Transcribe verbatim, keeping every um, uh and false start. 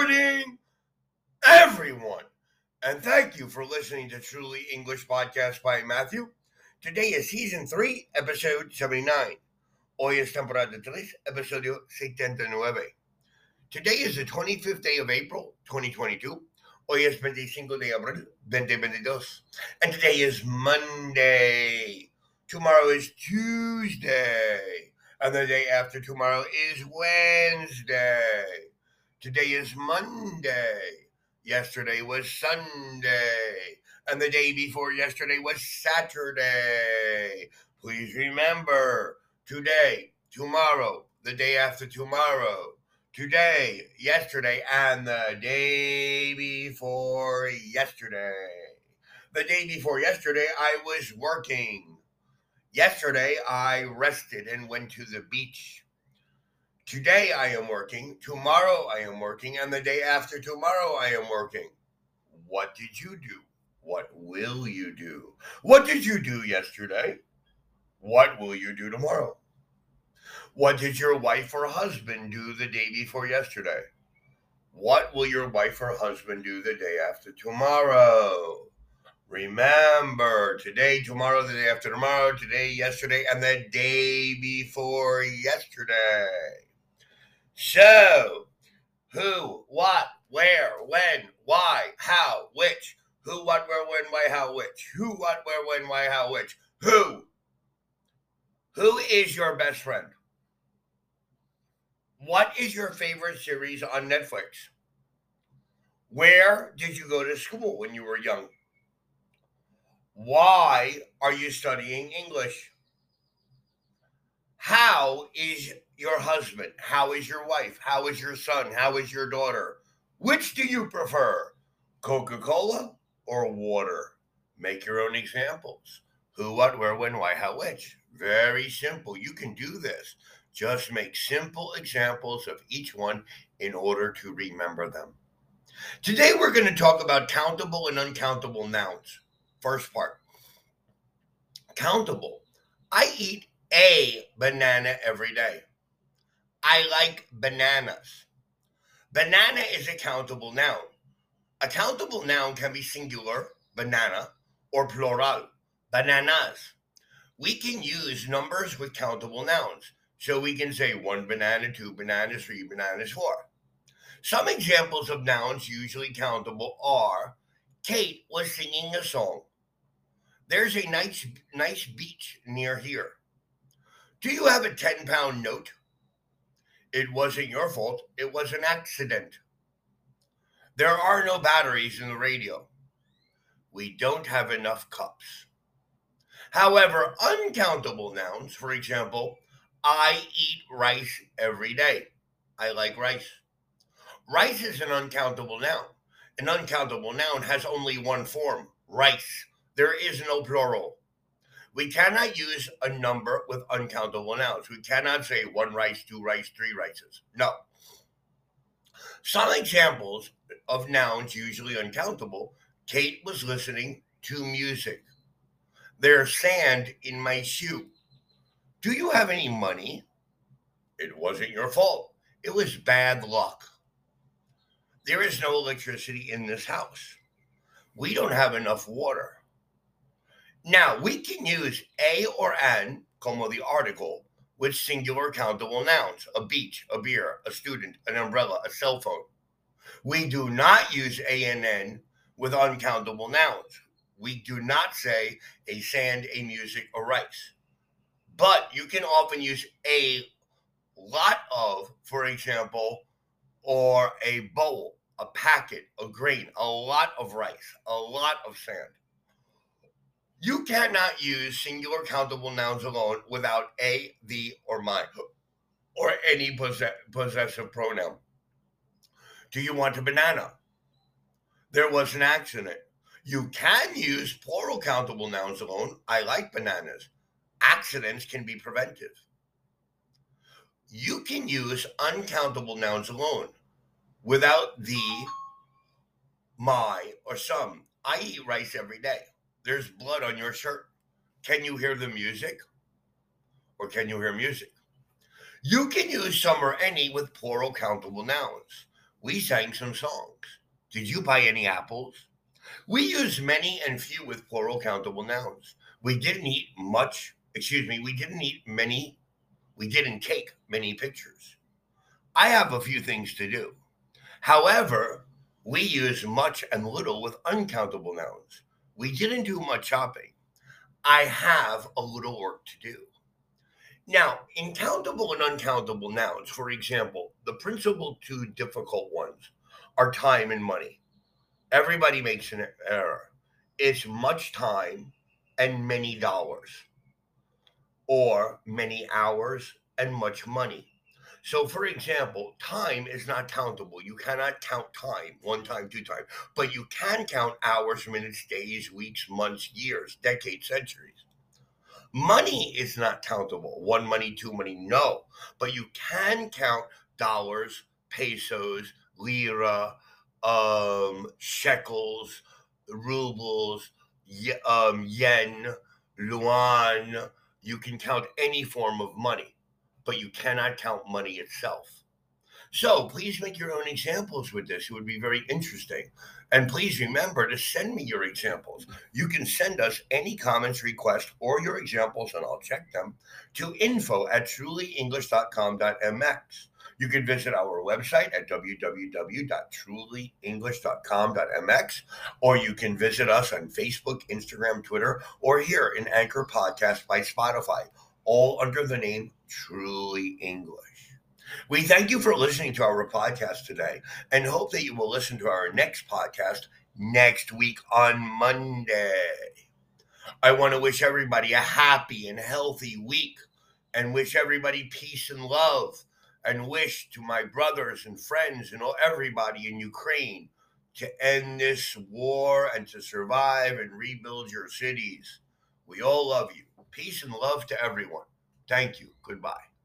morning, everyone. And thank you for listening to Truly English Podcast by Matthew. Today is Season three, Episode seventy-nine. Hoy es temporada tres, Episodio setenta y nueve. Today is the twenty-fifth day of April, twenty twenty-two. Hoy es veinticinco de abril, veinte veintidós. And today is Monday. Tomorrow is Tuesday. And the day after tomorrow is Wednesday. Today is Monday. Yesterday was Sunday. And the day before yesterday was Saturday. Please remember, today, tomorrow, the day after tomorrow, today, yesterday, and the day before yesterday. The day before yesterday, I was working. Yesterday, I rested and went to the beach. Today, I am working. Tomorrow, I am working. And the day after tomorrow, I am working. What did you do? What will you do? What did you do yesterday? What will you do tomorrow? What did your wife or husband do the day before yesterday? What will your wife or husband do the day after tomorrow? Remember, today, tomorrow, the day after tomorrow, today, yesterday, and the day before yesterday. So, who, what, where, when, why, how, which, who, what, where, when, why, how, which, who, what, where, when, why, how, which, who? Who is your best friend? What is your favorite series on Netflix? Where did you go to school when you were young? Why are you studying English? How is your husband? How is your wife? How is your son? How is your daughter? Which do you prefer? Coca-Cola or water? Make your own examples. Who, what, where, when, why, how, which. Very simple. You can do this. Just make simple examples of each one in order to remember them. Today we're going to talk about countable and uncountable nouns. First part. Countable. I eat a banana every day. I like bananas. Banana is a countable noun. A countable noun can be singular, banana, or plural, bananas. We can use numbers with countable nouns. So we can say one banana, two bananas, three bananas, four. Some examples of nouns usually countable are, Kate was singing a song. There's a nice, nice beach near here. Do you have a ten-pound note? It wasn't your fault. It was an accident. There are no batteries in the radio. We don't have enough cups. However, uncountable nouns, for example, I eat rice every day. I like rice. Rice is an uncountable noun. An uncountable noun has only one form, rice. There is no plural. We cannot use a number with uncountable nouns. We cannot say one rice, two rice, three rices. No. Some examples of nouns usually uncountable. Kate was listening to music. There's sand in my shoe. Do you have any money? It wasn't your fault. It was bad luck. There is no electricity in this house. We don't have enough water. Now, we can use a or an, como the article, with singular countable nouns, a beach, a beer, a student, an umbrella, a cell phone. We do not use a and n with uncountable nouns. We do not say a sand, a music, a rice. But you can often use a lot of, for example, or a bowl, a packet, a grain, a lot of rice, a lot of sand. You cannot use singular countable nouns alone without a, the, or my, or any possess- possessive pronoun. Do you want a banana? There was an accident. You can use plural countable nouns alone. I like bananas. Accidents can be preventive. You can use uncountable nouns alone without the, my, or some. I eat rice every day. There's blood on your shirt. Can you hear the music? Or can you hear music? You can use some or any with plural countable nouns. We sang some songs. Did you buy any apples? We use many and few with plural countable nouns. We didn't eat much, excuse me, we didn't eat many, we didn't take many pictures. I have a few things to do. However, we use much and little with uncountable nouns. We didn't do much shopping. I have a little work to do. Now, in countable and uncountable nouns, for example, the principal two difficult ones are time and money. Everybody makes an error. It's much time and many dollars, or many hours and much money. So, for example, time is not countable. You cannot count time, one time, two times, but you can count hours, minutes, days, weeks, months, years, decades, centuries. Money is not countable. One money, two money, no. But you can count dollars, pesos, lira, um, shekels, rubles, ye- um, yen, yuan. You can count any form of money, but you cannot count money itself. So please make your own examples with this. It would be very interesting. And please remember to send me your examples. You can send us any comments, requests, or your examples, and I'll check them to info at truly english dot com dot m x. You can visit our website at w w w dot truly english dot com dot m x, or you can visit us on Facebook, Instagram, Twitter, or here in Anchor Podcast by Spotify, all under the name Truly English. We thank you for listening to our podcast today and hope that you will listen to our next podcast next week on Monday. I want to wish everybody a happy and healthy week and wish everybody peace and love and wish to my brothers and friends and everybody in Ukraine to end this war and to survive and rebuild your cities. We all love you. Peace and love to everyone. Thank you. Goodbye.